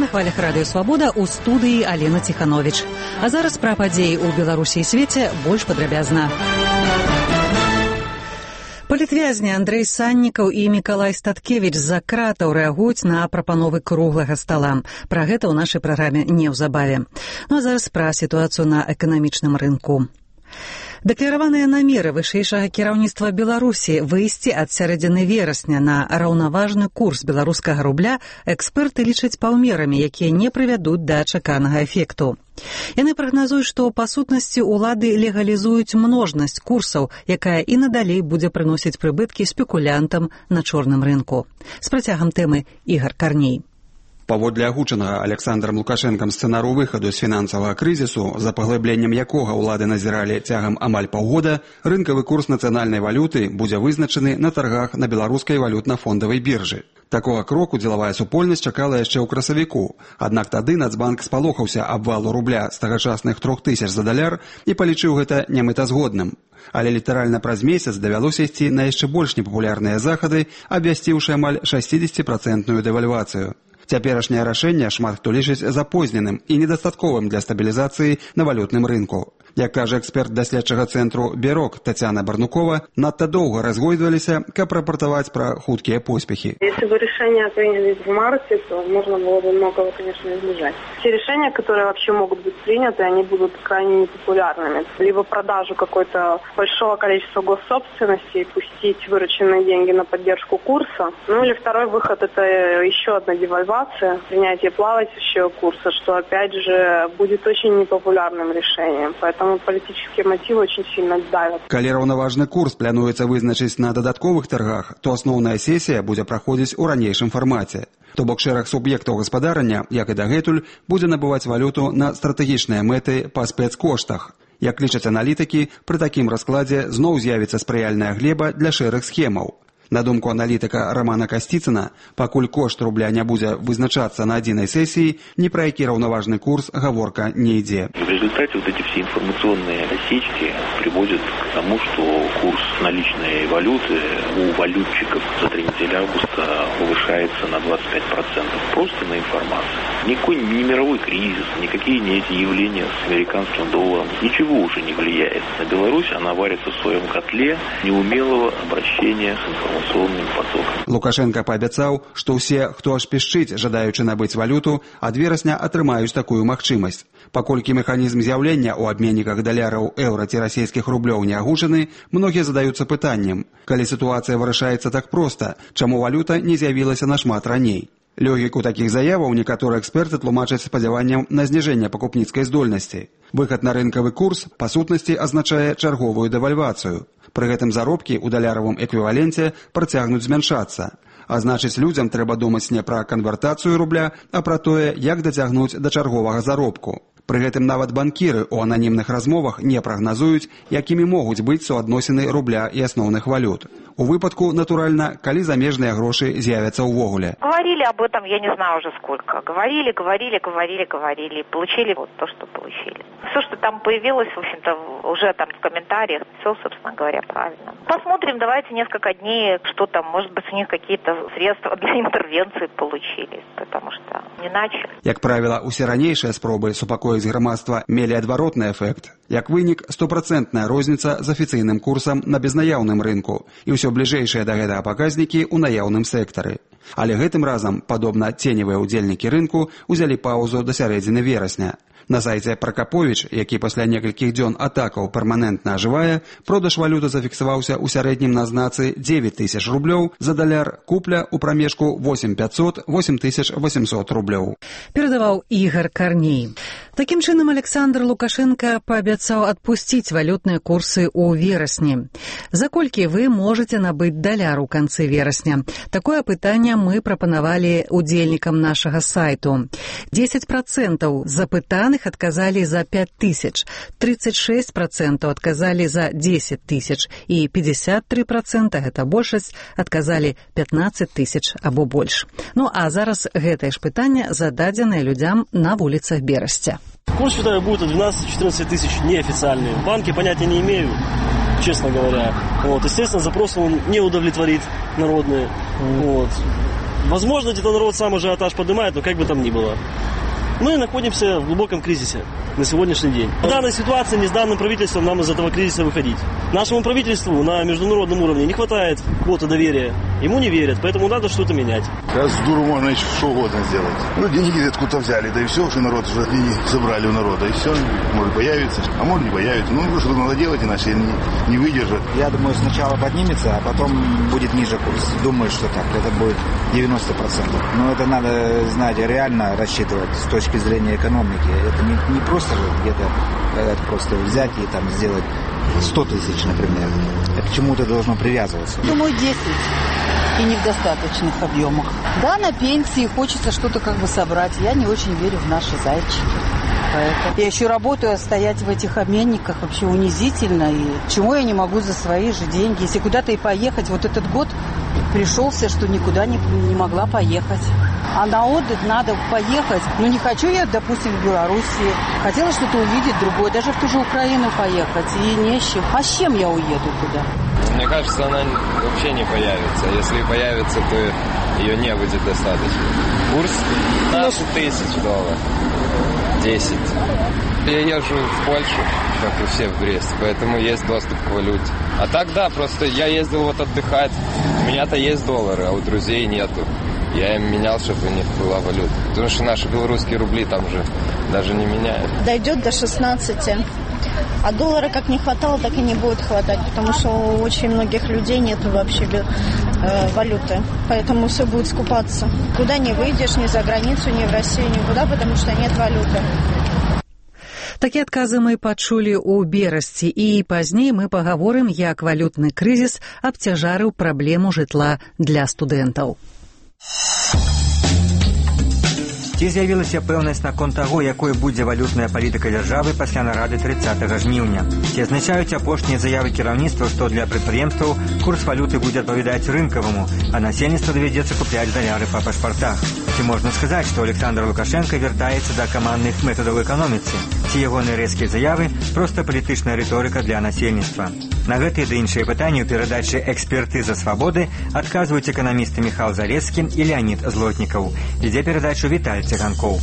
хвалях радыё «Свабода» ў студыі Алена Ціхановіч. А зараз пра падзеі ў Беларусі і свеце больш падрабязна. Палітвязні Андрэй Саннікаў і Мікалай Статкевіч з-за кратаў рэагуюць на прапановы круглага стала. Пра гэта ў нашай праграме неўзабаве. Ну а зараз пра сітуацыю на эканамічным рынку. Дэклараваныя намеры вышэйшага кіраўніцтва Беларусі выйсці ад сярэдзіны верасня на раўнаважны курс беларускага рубля эксперты лічаць паўмерамі, якія не прывядуць да чаканага эфекту. Яны прагназуюць, што па сутнасці ўлады легалізуюць множнасць курсаў, якая і надалей будзе прыносіць прыбыткі спекулянтам на чорным рынку. З працягам тэмы Ігар Карней. Паводле агучанага Александрам Лукашэнкам сцэнару выхаду з фінансавага крызісу, за паглыбленнем якога ўлады назіралі цягам амаль паўгода, рынкавы курс нацыянальнай валюты будзе вызначаны на таргах на беларускай валютна-фондавай біржы. Такога кроку дзелавая супольнасць чакала яшчэ ў красавіку, аднак тады Нацбанк спалохаўся абвалу рубля з тагачасных 3000 за даляр і палічыў гэта немэтазгодным. Але літаральна праз месяц давялося ісці на яшчэ больш непапулярныя захады, абвясціўшы амаль 60% дэвальвацыю. Цяперашняе рашэнне шмат хто лічыць запозненым і недастатковым для стабілізацыі на валютным рынку. Як кажа эксперт даследчага цэнтру «Бярок» Татьяна Барнукова, надта доўга разгойдваліся, каб рапартаваць пра хуткія поспехи. Если бы решения принялись в марте, то можно было бы многого, конечно, избежать. Те решения, которые вообще могут быть приняты, они будут крайне непопулярными. Либо продажу какой-то большого количества госсобственности и пустить вырученные деньги на поддержку курса. Ну или второй выход – это еще одна девальвация, принятие плавающего курса, что опять же будет очень непопулярным решением. Поэтому палітычныя матывы очень сильно давят. Калі раўнаважны курс плануецца вызначыць на дадатковых таргах, то асноўная сесія будзе праходзіць у ранейшым фармаце. То бок шэраг суб'ектаў гаспадарання, як і дагэтуль, будзе набываць валюту на стратэгічныя мэты па спецкоштах. Як лічаць аналітыкі, пры такім раскладзе зноў з'явіцца спрыяльная глеба для шэрых схемаў. На думку аналітыка Романа Касціцына, пакуль кошт рубля не будзе вызначацца на адзінай сесіі, ні пра які раўнаважны курс гаворка не ідзе. В результате вот эти все информационные осечки приводят к тому, что курс наличной валюты у валютчиков за 3 недели августа повышается на 25%. Просто на информацию. Никакой ни мировой кризис, никакие не эти явления с американским долларом, ничего уже не влияет на Беларусь. Она варится в своем котле неумелого обращения с информацией. Лукашенко паабяцаў, што ўсе, хто аж пішчыць, жадаючы набыць валюту, ад верасня атрымаюць такую магчымасць. Паколькі механізм з'яўлення ў абменніках даляраў, еўра ці расійскіх рублёў не агучаны, многія задаюцца пытаннем: калі сітуацыя вырашаецца так проста, чаму валюта не з'явілася нашмат раней? Логіку такіх заяваў некаторыя эксперты тлумачаць спадзяваннем на зніжэнне пакупніцкай здольнасці. Выхад на рынкавы курс, па сутнасці, азначае чарговую дэвальвацыю. Пры гэтым заробкі ў даляравым эквіваленце працягнуць змяншацца. А значыць, людзям трэба думаць не пра канвертацыю рубля, а пра тое, як дацягнуць да чарговага заробку. Пры гэтым нават банкіры ў ананімных размовах не прагназуюць, якімі могуць быць суадносіны рубля і асноўных валют. У выпадку, натуральна, калі замежныя грошы з'явяцца ўвогуле. Говорили об этом, я не знаю уже сколько. Говорили. Получили вот то, что получили. Все, что там появилось, в общем-то, уже там в комментариях, все, собственно говоря, правильно. Посмотрим, давайте несколько дней, что там, может быть, у них какие-то средства для интервенции получились, потому что иначе. Як правіла, усе ранейшыя спробы супакоіць грамадства мелі адваротны эфект. Як вынік, 100% розніца з афіцыйным курсам на безнаяўным рынку і ўсё бліжэйшыя да гэтага паказнікі ў наяўным сектары. Але гэтым разам, падобна ценевыя ўдзельнікі рынку, узялі паўзу да сярэдзіны верасня. На сайце Пракаповіч, які пасля некалькіх дзён атакаў перманентна ажывае, продаж валюты зафіксаваўся ў сярэднім на знацы 9000 рублёў за даляр, купля ў прамежку 8500–8800 рублёў. Перадаваў Ігар Карней. Такім чынам, Александр Лукашенко паабяцаў адпусціць валютныя курсы ў верасні. За колькі вы можаце набыць даляр у канцы верасня? Такое пытанне мы прапанавалі удзельнікам нашага сайту. 10% запытаных адказалі за 5000, 36% адказалі за 10 000 і 53%, гэта большасць, адказалі 15 000 або больш. Ну а зараз гэтае ж пытанне зададзенае людзям на вуліцах Берасця. Курс, считаю, будет от 12–14 тысяч неофициальные. Банки понятия не имею, честно говоря. Естественно, запрос он не удовлетворит народные. Возможно, где-то народ сам ажиотаж поднимает, но как бы там ни было. Мы находимся в глубоком кризисе на сегодняшний день. В данной ситуации не с данным правительством нам из этого кризиса выходить. Нашему правительству на международном уровне не хватает квоты доверия. Ему не верят, поэтому надо что-то менять. Сейчас с дуру можно еще что угодно сделать. Деньги откуда-то взяли, да и все, что народ уже деньги забрали у народа, и все, может появится, а может не появится. Что-то надо делать, иначе не выдержит. Я думаю, сначала поднимется, а потом будет ниже курс. Думаю, что так, это будет 90%. Но это надо знать, реально рассчитывать с точки зрения экономики. Это не просто же где-то просто взять и там сделать 100 тысяч, например. Это к чему-то должно привязываться. Думаю, 10. И не в достаточных объемах. Да, на пенсии хочется что-то как бы собрать. Я не очень верю в наши зайчики. Поэтому я еще работаю, а стоять в этих обменниках вообще унизительно. И чего я не могу за свои же деньги? Если куда-то и поехать, вот этот год пришелся, что никуда не могла поехать. А на отдых надо поехать. Ну, не хочу я, допустим, в Белоруссии. Хотела что-то увидеть другое, даже в ту же Украину поехать. И не с чем. А с чем я уеду туда? Мне кажется, она вообще не появится. Если и появится, то ее не будет достаточно. Курс $15,000. 10. Я езжу в Польшу, как и все в Брест, поэтому есть доступ к валюте. А так да, просто я ездил вот отдыхать. У меня-то есть доллары, а у друзей нету. Я им менял, чтобы у них была валюта. Потому что наши белорусские рубли там же даже не меняют. Дойдет до 16. А доллара как не хватало, так и не будет хватать. Потому что у очень многих людей нет вообще валюты. Поэтому все будет скупаться. Куда не выйдешь, ни за границу, ни в Россию, никуда, потому что нет валюты. Такія адказы мы пачулі ў берасці, і пазней мы пагаворым, як валютны крызіс абцяжарыў праблему жытла для студэнтаў. Ці з'явілася пэўнасць наконт таго, якой будзе валютная палітыка дзяржавы пасля нарады 30 жніўня. Ці азначаюць апошнія заявы кіраўніцтва, што для прадпрыемстваў курс валюты будзе адпавядаць рынкаваму, а насельніцтву давядзецца купляць даляры па пашпартах. Ці можна сказаць, што Александр Лукашенко вяртаецца да камандных метадаў эканоміцы? Ці ягоныя рэзкія заявы проста палітычная рыторыка для насельніцтва? На гэтыя ды іншыя пытанні ў перадачы «Экспертыза свабоды» адказваюць эканамісты Міхал Залескі і Леонід Злотнікаў. Ідзе перадачу Віталь Цыганкоў.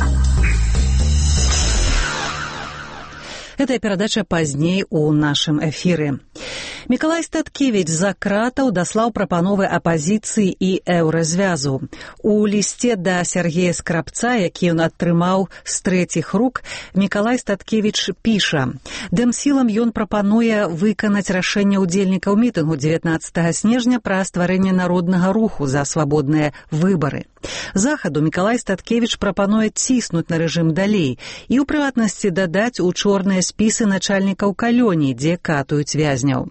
Гэтая перадача пазней у нашым эфіры. Мікалай Статкевіч з-за кратаў даслаў прапановы апазіцыі і еўразвязу. У лісце да Сергея Скрабца, які ён атрымаў з трэціх рук, Мікалай Статкевіч піша: «Дэмсілам ён прапануе выканаць рашэнне ўдзельнікаў мітынгу 19 снежня пра стварэнне народнага руху за свабодныя выбары. Захаду Мікалай Статкевіч прапануе ціснуць на рэжым далей і, у прыватнасці, дадаць у чорныя спісы начальнікаў калоній, дзе катуюць вязняў.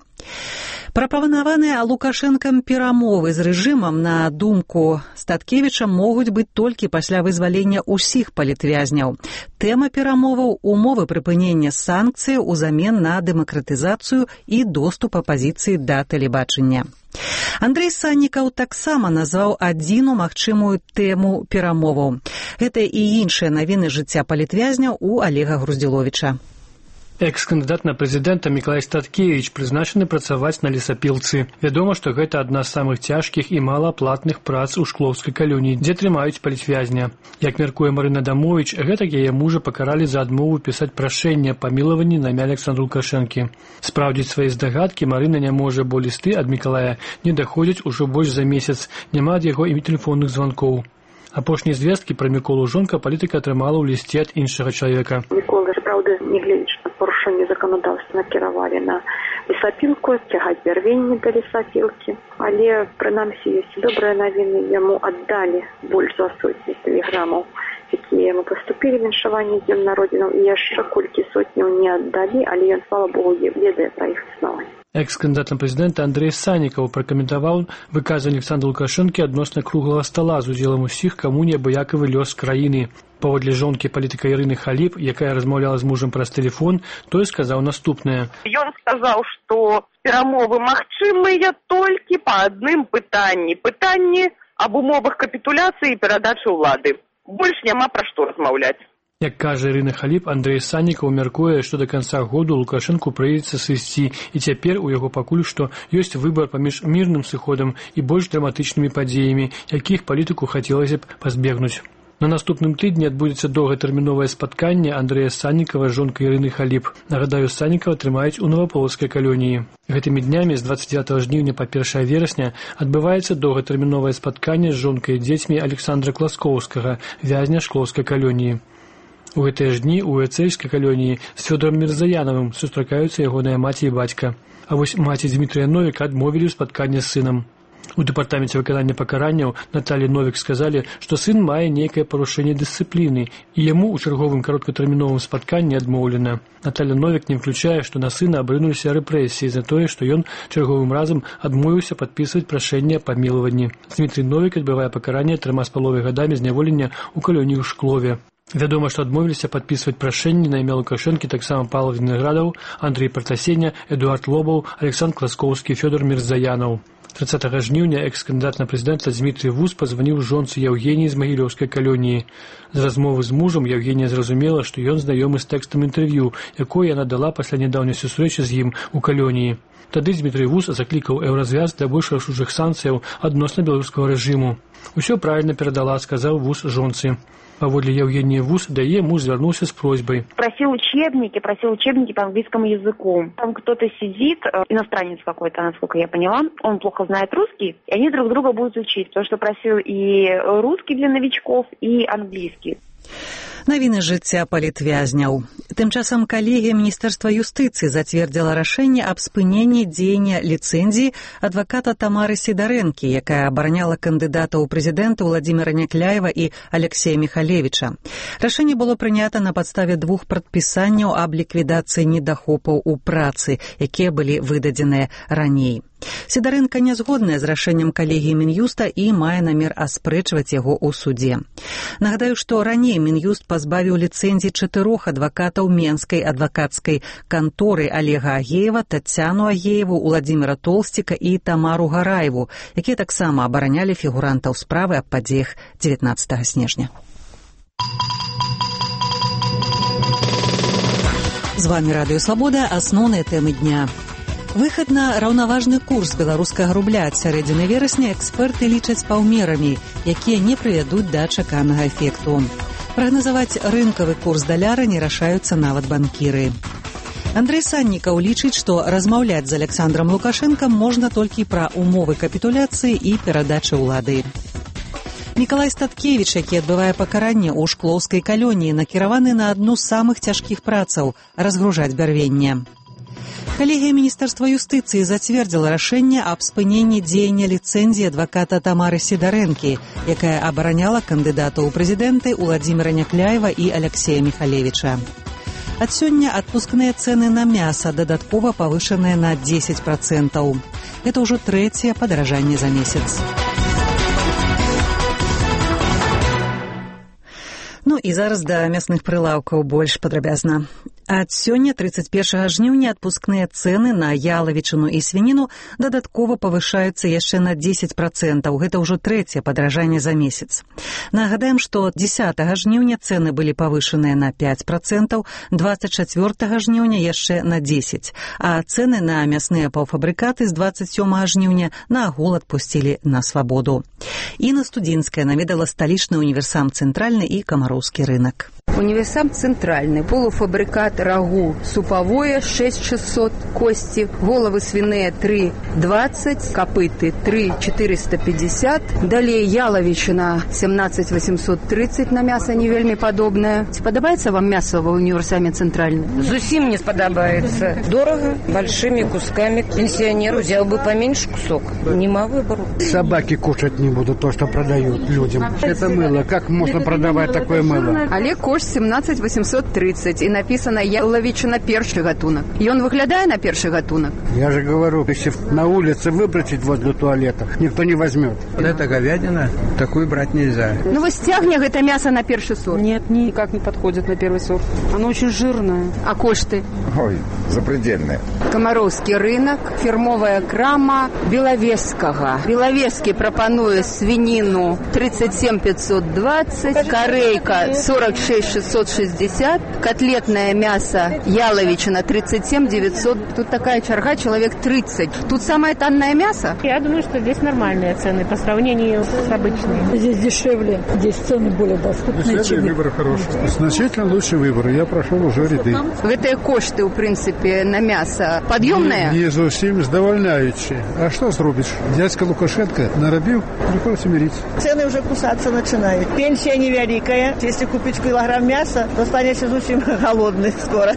Прапанаваныя Лукашэнкам перамовы з рэжымам, на думку Статкевіча, могуць быць толькі пасля вызвалення ўсіх палітвязняў. Тэма перамоваў – умовы прыпынення санкцый узамен на дэмакратызацыю і доступ апазіцыі да тэлебачання. Андрэй Саннікаў таксама назваў адзіну магчымую тэму перамоваў. Гэта і іншыя навіны жыцця палітвязняў у Олега Груздзіловіча. Экс-кандыдат на прэзідэнта Мікалай Статкевіч прызначаны працаваць на лесапілцы. Вядома, што гэта адна з самых цяжкіх і малааплатных прац у шклоўскай калоніі, дзе трымаюць палітвязня. Як мяркуе Марына Дамовіч, гэтак яе мужа пакаралі за адмову пісаць прашэнне аб памілаванні на імя Александра Лукашэнкі. Спраўдзіць свае здагадкі Марына не можа, бо лісты ад Мікалая не даходзяць ужо больш за месяц, няма ад яго і тэлефонных званкоў. Апошнія звесткі пра Міколу жонка палітыка атрымала ў лісце ад іншага чалавека. Мікола, правда, нягледзячы на парушэнне заканадаўства, накіравалі на лесапілку, цягаць бярвенні да лесапілкі. Але, прынамсі, ёсць добрыя навіны, яму аддалі больш за сотні тэлеграмаў, якія яму паступілі віншаванне з днём народзінаў, і яшчэ колькі сотняў не аддалі, але ён, слава Богу, ведае пра іх існаванне. Экс-кандыдат на прэзідэнта Андрэй Саннікаў пракаментаваў выказванне Александра Лукашэнкі адносна круглага стала з удзелам усіх, каму неабыякавы лёс краіны. Паводле жонкі палітыка Ірыны Халіп, якая размаўляла з мужам праз тэлефон, той сказаў наступнае. Ён сказаў, што перамовы магчымыя толькі па адным пытанні. Пытанні аб умовах капітуляцыі і перадачы ўлады. Больш няма пра што размаўляць. Як кажа Ірына Халіп, Андрэй Саннікаў мяркуе, што да канца году Лукашэнку прыйдзецца сысці, і цяпер у яго пакуль што ёсць выбар паміж мірным сыходам і больш драматычнымі падзеямі, якіх палітыку хацелася б пазбегнуць. На наступным тыдні адбудзецца доўгатэрміновае спатканне Андрэя Саннікава з жонкай Ірыны Халіп. Нагадаю, Саннікава трымаюць у Новаполацкай калоніі. Гэтымі днямі з 29 жніўня па 1 верасня адбываецца доўгатэрміновае спатканне з жонкай і дзецьмі Александра Класкоўскага, вязня Шклоўскай калоніі. У гэтыя ж дні у Эцэйскай калоніі з Фёдорам Мірзаянавым сустракаюцца ягоная маці і бацька. А вось маці Дмітрыя Новіка адмовілі ў спатканні з сынам. У дэпартаменце выканання пакаранняў Наталі Новік сказалі, што сын мае нейкае парушэнне дысцыпліны, і яму ў чарговым кароткатэрміновым спатканні адмоўлена. Наталя Новік не ўключае, што на сына абрынуліся рэпрэсіі за тое, што ён чарговым разам адмовіўся падпісваць прашэнне аб памілаванні. Дмітрый Новік адбывае пакаранне 3,5 гадамі зняволення ў калоніі ў Шклове. Вядома, што адмовіліся падпісваць прашэнні на імя Лукашэнкі таксама Павел Вінаградаў, Андрэй Партасеня, Эдуард Лобаў, Александр Класкоўскі, Фёдор Мірзаянаў. 30 жніўня экс-кандыдат на прэзідэнта Дмітрый Вус пазваніў жонцы Яўгеніі з Магілёўскай калоніі. З размовы з мужам Яўгенія зразумела, што ён знаёмы з тэкстам інтэрв'ю, якое яна дала пасля нядаўняй сустрэчы з ім у калоніі. Тады Дмітрый Вус заклікаў еўразвяз для больш рашучых санкцыяў адносна беларускага рэжыму. «Усё правильно перадала», сказаў Вус жонцы. Паводле Евгения Вус, дае муж вернулся с просьбой. Просил учебники по английскому языку. Там кто-то сидит, иностранец какой-то, насколько я поняла, он плохо знает русский, и они друг друга будут учить, потому что просил и русский для новичков, и английский. Навіны жыцця палітвязняў. Тым часам калегія Міністэрства юстыцыі зацвердзіла рашэнне аб спыненні дзеяння ліцэнзіі адваката Тамары Сідарэнкі, якая абараняла кандыдата ў прэзідэнта Владзіміра Някляева і Алексея Міхалевіча. Рашэнне было прынята на падставе 2 прадпісанняў аб ліквідацыі недахопаў у працы, якія былі выдадзеныя раней. Сідарэнка не згодная з рашэннем калегіі Мін'юста і мае намер аспрэчваць яго ў судзе. Нагадаю, што раней Мін'юст пазбавіў ліцэнзій 4 адвакатаў Менскай адвакацкай канторы Олега Агеева, Тацяну Агееву, Уладзіміра Толсціка і Тамару Гараеву, якія таксама абаранялі фігурантаў справы аб падзеях 19 снежня. З вами Радыё Свабода, асноўныя тэмы дня. Выхад на раўнаважны курс беларускага рубля ад сярэдзіны верасня эксперты лічаць паўмерамі, якія не прывядуць да чаканага эфекту. Прагназаваць рынкавы курс даляра не рашаюцца нават банкіры. Андрэй Саннікаў лічыць, што размаўляць з Александром Лукашэнкам можна толькі пра умовы капітуляцыі і перадачы ўлады. Мікалай Статкевіч, які адбывае пакаранне ў Шклоўскай калоніі, накіраваны на адну з самых цяжкіх працаў – разгружаць бярвенне. Калегія Міністэрства юстыцыі зацвердзіла рашэнне аб спыненні дзеяння ліцэнзіі адваката Тамары Сідарэнкі, якая абараняла кандыдата ў прэзідэнты Владзіміра Някляева і Алексея Міхалевіча. Ад сёння адпускныя цэны на мяса дадаткова павышаныя на 10%. Гэта ўжо 3-е падаражанне за месяц. Ну і зараз да мясных прылаўкаў больш падрабязна. Ад сёння, 31 жніўня, адпускныя цэны на ялавічыну і свініну дадаткова павышаюцца яшчэ на 10%. Гэта ўжо 3-е падаражанне за месяц. Нагадаем, што 10 жніўня цэны былі павышаныя на 5%, 24 жніўня яшчэ на 10%, а цэны на мясныя паўфабрыкаты з 27 жніўня наагул адпусцілі на свабоду. Інна Студзінская наведала сталічны універсам «Цэнтральны» і Камароўскі рынак. Универсам «Центральный», полуфабрикат рагу суповое 6600, кости, головы свиные 3,20, копыты 3,450, далее яловичина 17,830 на мясо не вельми подобное. Подобается вам мясо в универсаме «Центральный»? Зусим не сподобается. Дорого, большими кусками. Пенсионер взял бы поменьше кусок. Нема выбора. Собаки кушать не будут то, что продают людям. Это мыло. Как можно продавать такое мыло? Олег Кош 17,830 и написано яловичина першы гатунок. И он выглядает на перший гатунок? Я же говорю, если на улице выбросить возле туалета, никто не возьмет. Вот это говядина, такую брать нельзя. Ну, вы стягнете это мясо на перший сорт? Нет, никак не подходит на первый сорт. Оно очень жирное. А кошты? Ой, запредельные. Комаровский рынок, фирмовая крама Беловесского. Беловесский пропонует свинину 37 520, корейка 46 660, котлетное мясо яловичина 37 900. Тут такая чарга, человек 30. Тут самое танное мясо? Я думаю, что здесь нормальные цены по сравнению с обычными. Здесь дешевле, здесь цены более доступные. Выбор хороший. Значительно лучше выбор. Я прошел уже ряды. Гэтыя кошты, в принципе, на мясо подъемные? Не зовсім задовольняючі. А что зробишь? Дядька Лукашенко наробил, приходится мириться. Цены уже кусаться начинают. Пенсия невеликая. Если купить килограмм мяса, то станете очень голодный скоро.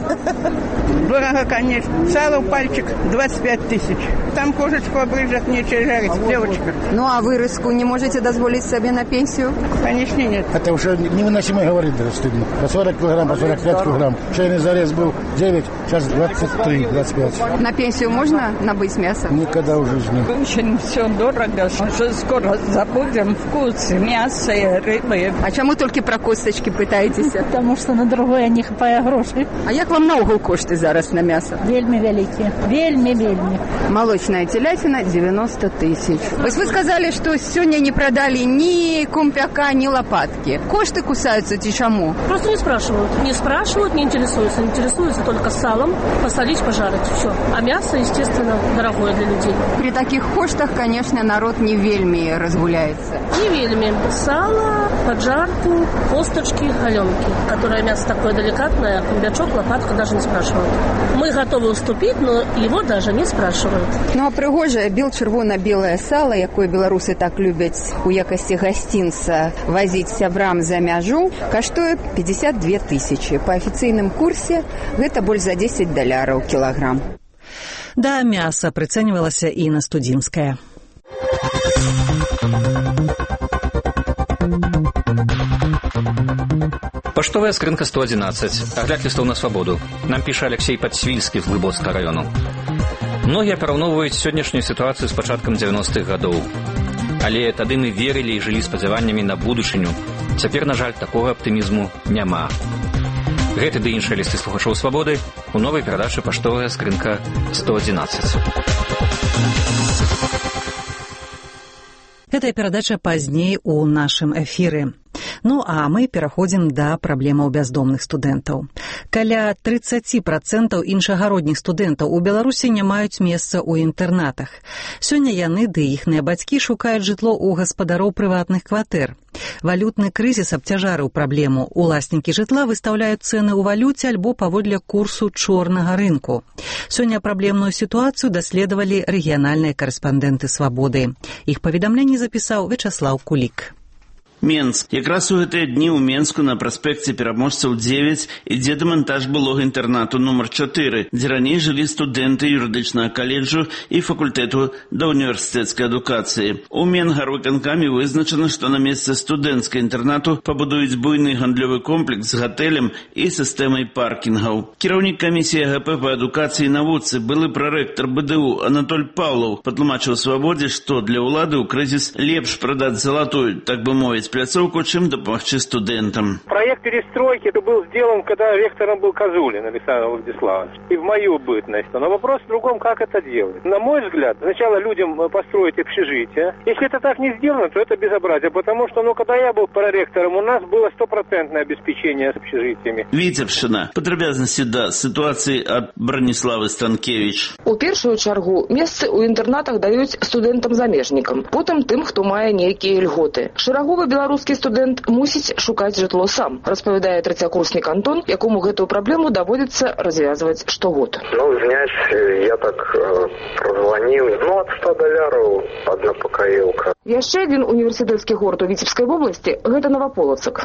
Дорого, конечно. Сало пальчик 25 тысяч. Там кошечку обрежет, нечего жарить, девочка. Ну, а вырезку не можете дозволить себе на пенсию? Конечно, нет. Это уже невыносимо говорить даже стыдно. По 40 килограмм, по 45 килограмм. Шейный зарез был 9, сейчас 23, 25. На пенсию можно набыть мясо? Никогда в жизни. Очень все дорого. Уже скоро забудем вкус мяса и рыбы. А чему только про косточки пытаетесь? Потому что на другое не хапае грошей. А як вам наогул кошты зараз на мясо? Вельми великие. Вельми. Молочная телятина 90 тысяч. Вы сказали, что сегодня не продали ни кумпяка, ни лопатки. Кошты кусаются чему? Просто не спрашивают, не интересуются. Интересуются только салом, посолить, пожарить. Все. А мясо, естественно, дорогое для людей. При таких коштах, конечно, народ не вельми разгуляется. Не вельми. Сало, поджарку, косточки, галенки. Которое мясо такое деликатное, кумбячок, лопатку даже не спрашивают. Мы готовы уступить, но его даже не спрашивают. Ну, а прыгожае бел-чырвона-белае сало, якое беларусы так любяць у якасці гасцінца возіць сябрам за мяжу, каштуе 52 тысячи. По афіцыйным курсе гэта больш за $10 кілаграм. Да, мяса прыцэньвалася і на Студзінскае. Поштовая скрынка 111. Огляд листов на свободу. Нам піша Алексей Подсвильский з Глыбоцкага району. Многія параўноўваюць сённяшнюю сітуацыю з пачаткам 90-х гадоў. Але тады мы верылі і жылі спадзяваннямі на будучыню. Цяпер, на жаль, такога аптымізму няма. Гэты ды іншыя лісты слухачоў свабоды у новай перадачы «Паштовая скрынка 111». Гэтая перадача пазней у нашым эфіры. Ну, а мы пераходзім да праблемаў бяздомных студэнтаў. Каля 30% іншагародніх студэнтаў у Беларусі не маюць месца ў інтэрнатах. Сёння яны ды іхныя бацькі шукаюць жытло ў гаспадароў прыватных кватэр. Валютны крызіс абцяжарыў праблему. Уласнікі жытла выстаўляюць цэны ў валюце альбо паводле курсу чорнага рынку. Сёння праблемную сітуацыю даследавалі рэгіянальныя карэспандэнты «Свабоды». Іх паведамленне запісаў Вячаслаў Кулік. Менск. Якраз у гэтыя дні ў Менску на праспекце Пераможцаў 9 ідзе дэмантаж былога інтэрнату нумар 4, дзе раней жылі студэнты юрыдычнага каледжу і факультэту да універсітэцкай адукацыі. У Менгарвыканкаме вызначана, што на месцы студэнцкай інтэрнату пабудуюць буйны гандлёвы комплекс з гатэлем і сістэмай паркінгаў. Кіраўнік камісіі ГП па адукацыі і навуцы, былы прарэктар БДУ Анатоль Павлов патлумачыў Свабодзе, што для ўлады ў крызіс лепш прадаць залатую, так бы мовіць, пляцоўку, чем допомогти студентам. Проект перестройки был сделан, когда ректором был Козулин Александр Владиславович. И в мою бытность. Но вопрос в другом, как это делать. На мой взгляд, сначала людям построить общежитие. Если это так не сделано, то это безобразие. Потому что, когда я был проректором, у нас было 100% обеспечение с общежитиями. Витебщина. Падрабязнасці да ситуации от Браніславы Станкевич. У першую чаргу месцы ў інтэрнатах даюць студэнтам-замежнікам. Потым тым, хто мае нейкія льготы. Шараговы беларускі студэнт мусіць шукаць жытло сам, распавядае трэцякурснік Антон, якому гэтую праблему даводзіцца развязваць штогод. Знять, я так прозвонил, от $100 одна покоилка. Яшчэ адзін універсітэцкі горад у Віцебскай вобласці – гэта Новополоцк.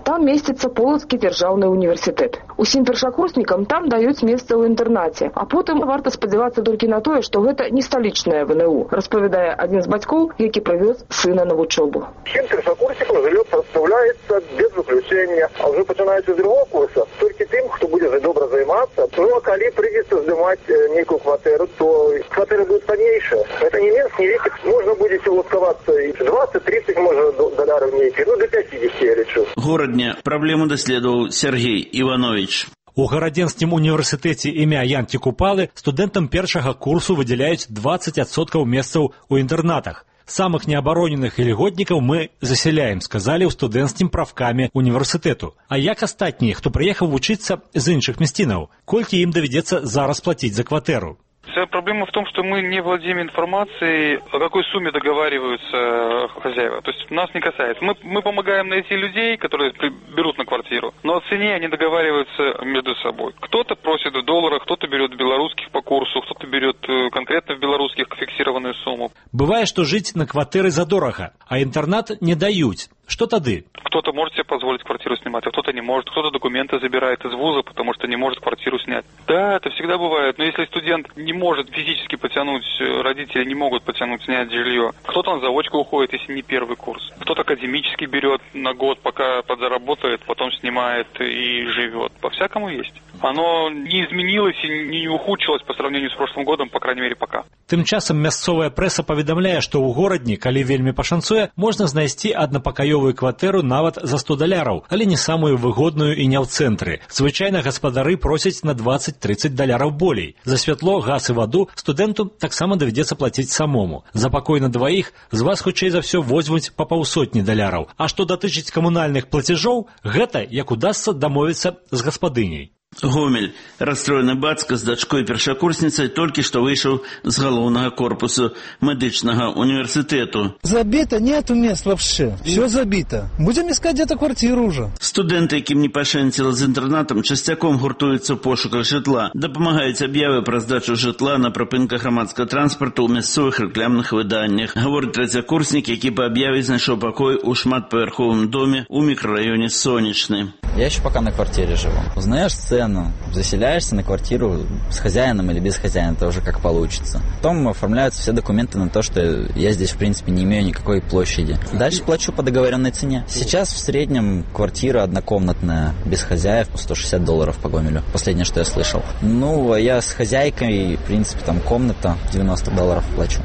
там месціцца Полацкі дзяржаўны універсітэт. Усім першакурснікам там даюць месца ў інтэрнаце, а потым варта спадзявацца толькі на тое, што гэта не сталічнае ВНУ, распавядае адзін з бацькоў, які прывёз сына на вучобу. Всем першакурснікам жыллё прадстаўляецца без выключэння, а ўжо пачынаецца з другого курса толькі тым, хто будзе добра займацца. Ну а калі прыйдзецца здымаць нейкую кватэру, то кватэры будуць таннейшыя. Это не Менск, не Вітебск. Можна будзе уладкавацца і 20-30, можа, долараў нейкі, ну до 50, я лічу. Городня праблему даследаваў Сергей Іванович. У гарадзенскім універсітэце імя Янкі Купалы студэнтам першага курсу выдзяляюць 20% месцаў у інтэрнатах. Самых неабароненых ільготнікаў мы засяляем, сказалі ў студэнцкім правкамі універсітэту. А як астатнія, хто прыехаў вучыцца з іншых мясцінаў? Колькі ім давядзецца зараз плаціць за кватэру? Вся проблема в том, что мы не владеем информацией, о какой сумме договариваются хозяева. То есть нас не касается. Мы помогаем найти людей, которые берут на квартиру, но о цене они договариваются между собой. Кто-то просит в долларах, кто-то берет в белорусских по курсу, кто-то берет конкретно в белорусских фиксированную сумму. Бывае, што жыць на кватэры задорага, а інтэрнат не даюць. Что тады? Кто-то может себе позволить квартиру снимать, а кто-то не может. Кто-то документы забирает из вуза, потому что не может квартиру снять. Да, это всегда бывает. Но если студент не может физически потянуть, родители не могут потянуть, снять жилье. Кто-то на заочку уходит, если не первый курс. Кто-то академически берет на год, пока подзаработает, потом снимает и живет. По-всякому есть. Оно не изменилось и не ухудшилось по сравнению с прошлым годом, по крайней мере, пока. Тым часам мясцовая прэса паведамляе, што ў горадні, калі вельмі пашанцуе, можна знайсці аднапакаёвую кватэру нават за $100, але не самую выгодную і не ў цэнтры. Звычайна гаспадары просяць на $20-30 болей. За святло, газ і ваду студэнту таксама давядзецца плаціць самому. За пакой на дваіх з вас хутчэй за ўсё возьмуць па $500. А што датычыць камунальных плацежоў, гэта як удасца дамовіцца з гаспадыняй. Гомель. Расстроены бацька з дачкой першакурсніцай толькі што выйшаў з галоўнага корпусу медычнага універсітэту. Забито, нету мест вообще. Все забито. Будем искать где-то квартиру уже. Студэнты, якім не пашэнціла з інтэрнатам, часцяком гуртуюцца ў пошуках жытла. Дапамагаюць аб'явы пра здачу жытла на прыпынках грамадскага транспарту ў мясцовых рэкламных выданнях. Гаворыць трэцякурснік, які па аб'яве знайшоў пакой у шматпавярховым доме ў мікрараёне Сонечны. Я еще пока на квартире живу. Узнаешь цену, заселяешься на квартиру с хозяином или без хозяина, это уже как получится. Потом оформляются все документы на то, что я здесь, в принципе, не имею никакой площади. Дальше плачу по договоренной цене. Сейчас в среднем квартира однокомнатная, без хозяев, $160 по Гомелю. Последнее, что я слышал. Ну, а я с хозяйкой, в принципе, там комната, $90 плачу.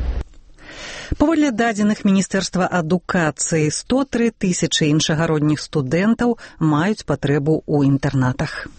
Паводле дадзеных Міністэрства адукацыі, 103 тысячы іншагародніх студэнтаў маюць патрэбу ў інтэрнатах.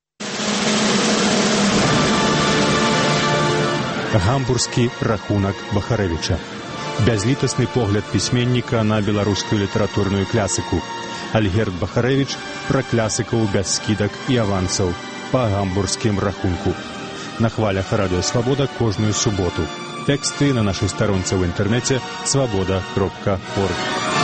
Гамбургскі рахунак Бахарэвіча. Бязлітасны погляд пісьменніка на беларускую літаратурную клясыку. Альгерд Бахарэвіч пра клясыкаў без скідак і авансаў па гамбургскім рахунку. На хвалях Радыё Свабода кожную суботу. Тэксты на нашай старонцы ў інтэрнэце свабода.орг.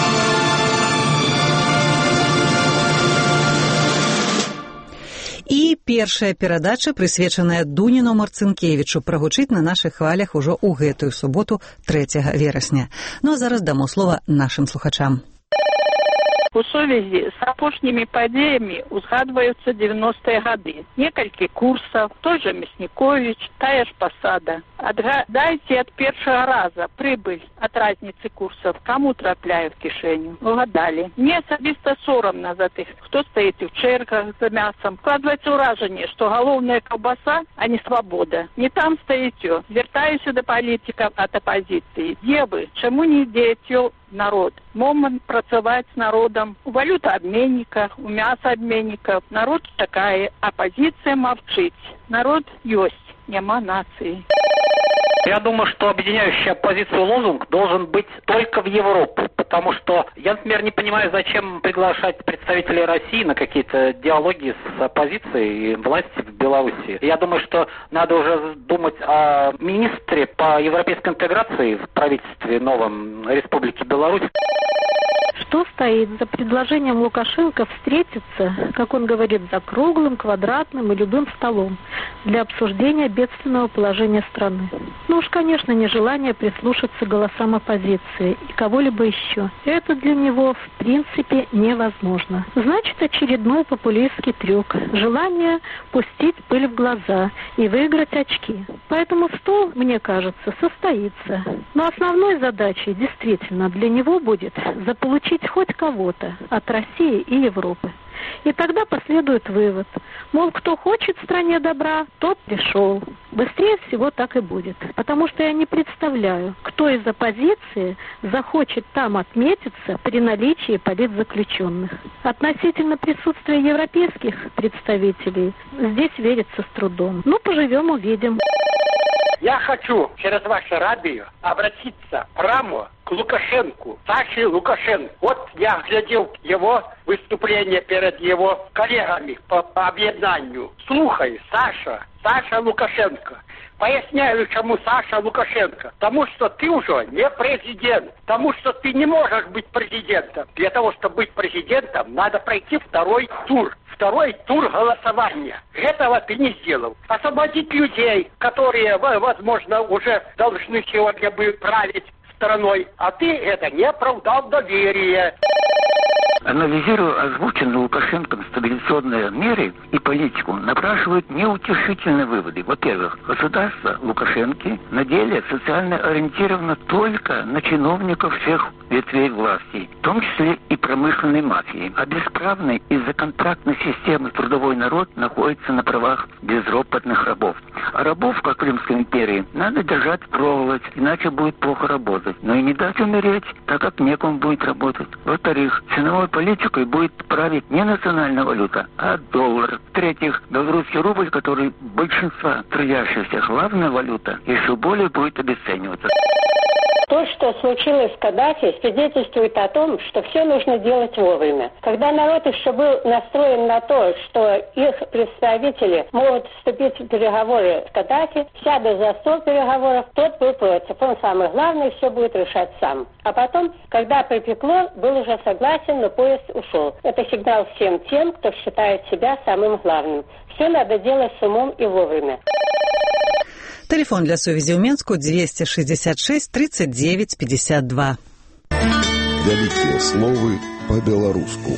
І першая перадача, прысвечаная Дуніну Марцынкевічу, прагучыць на нашых хвалях ужо ў гэтую суботу 3 верасня. Ну а зараз дамо слова нашым слухачам. У сувязі з апошнімі падзеямі узгадваюцца 90-е гады. Некалькі курсаў, той жа Мясніковіч, тая ж пасада. Адгадайце ад першага раза прыбыль ад разніцы курсаў, каму трапляе в кішэню. Угадалі. Мне асабіста сорамна за тых, хто стаіць у чэргах за мясам. Складваецца ўражанне, што галоўная каўбаса, а не свабода. Не там стаіцё. Вяртаюся да палітыкаў ад апазіцыі. Дзе вы? Чаму не ідзеце народ? Момант працаваць з народам у валютаабменніках, у мясаабменніках. Народ такая, оппозиция молчит. Народ есть, нема нации. Я думаю, что объединяющий оппозицию лозунг должен быть только в Европу, потому что я, например, не понимаю, зачем приглашать представителей России на какие-то диалоги с оппозицией и власти в Беларуси. Я думаю, что надо уже думать о министре по европейской интеграции в правительстве новом Республики Беларусь. Что стоит за предложением Лукашенко встретиться, как он говорит, за круглым, квадратным и любым столом для обсуждения бедственного положения страны? Ну уж, конечно, нежелание прислушаться к голосам оппозиции и кого-либо еще. Это для него, в принципе, невозможно. Значит, очередной популистский трюк. Желание пустить пыль в глаза и выиграть очки. Поэтому стол, мне кажется, состоится. Но основной задачей действительно для него будет заполучить хоть кого-то от России и Европы. И тогда последует вывод. Мол, кто хочет в стране добра, тот пришел. Быстрее всего так и будет. Потому что я не представляю, кто из оппозиции захочет там отметиться при наличии политзаключенных. Относительно присутствия европейских представителей здесь верится с трудом. Ну, поживем, увидим. Я хочу через ваше радио обратиться прямо к Лукашенку, Саше Лукашенко. Вот я глядел его выступление перед его коллегами по объединению. Слухай, Саша Лукашенко. Поясняю, чему Саша Лукашенко. Потому что ты уже не президент. Потому что ты не можешь быть президентом. Для того, чтобы быть президентом, надо пройти второй тур голосования. Этого ты не сделал. Освободить людей, которые, возможно, уже должны сегодня бы править страной, а ты это не оправдал доверие. Анализируя озвученные Лукашенком стабилизационные меры и политику, напрашивают неутешительные выводы. Во-первых, государство Лукашенки на деле социально ориентировано только на чиновников всех ветвей власти, в том числе и промышленной мафии. А бесправный из-за контрактной системы трудовой народ находится на правах безропотных рабов. А рабов, как в Римской империи, надо держать впроголодь, иначе будет плохо работать. Но и не дать умереть, так как некому будет работать. Во-вторых, ценовой политикой будет править не национальная валюта, а доллар. В-третьих, белорусский рубль, который большинство трудящихся главная валюта, еще более будет обесцениваться. То, что случилось с Каддафи, свидетельствует о том, что все нужно делать вовремя. Когда народ еще был настроен на то, что их представители могут вступить в переговоры с Каддафи, сядут за стол переговоров, тот был против. Он самый главный, все будет решать сам. А потом, когда припекло, был уже согласен, но поезд ушел. Это сигнал всем тем, кто считает себя самым главным. Все надо делать с умом и вовремя. Телефон для сувязі ў Менску 266 39 52. Вялікія словы по-беларуску.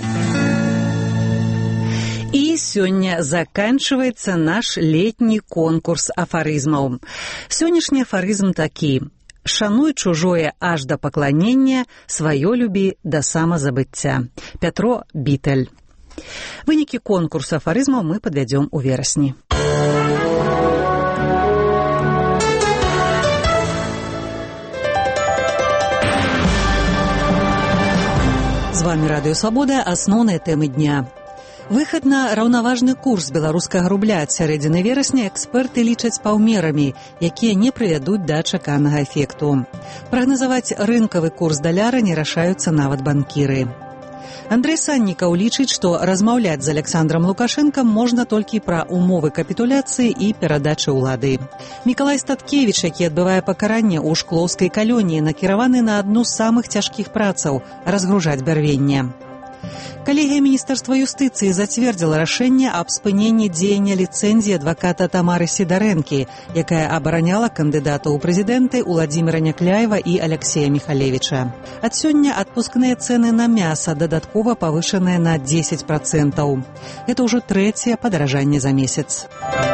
И сегодня заканчивается наш летний конкурс афоризмов. Сегодняшний афоризм такі. Шануй чужое аж до поклонения, свое люби до самозабыцця. Пятро Бітэль. Вынікі конкурса афоризмов мы подведем у верасні. З вами Радыё Свабода, асноўныя тэмы дня. Выхад на раўнаважны курс беларускага рубля ад сярэдзіны верасня эксперты лічаць паўмерамі, якія не прывядуць да чаканага эфекту. Прагназаваць рынкавы курс даляра не рашаюцца нават банкіры. Андрэй Саннікаў лічыць, што размаўляць з Александром Лукашенком можна толькі пра умовы капітуляцыі і перадачы ўлады. Мікалай Статкевіч, які адбывае пакаранне ў шклоўскай калоніі, накіраваны на адну з самых цяжкіх працаў – разгружаць бярвенне. Калегія Міністэрства юстыцыі зацвердзіла рашэнне аб спыненні дзеяння ліцэнзіі адваката Тамары Сідарэнкі, якая абараняла кандыдатаў у прэзідэнты Уладзіміра Някляева і Аляксея Міхалевіча. Ад сёння адпускныя цэны на мяса дадаткова павышаныя на 10%. Гэта ўжо трэцяе падаражанне за месяц.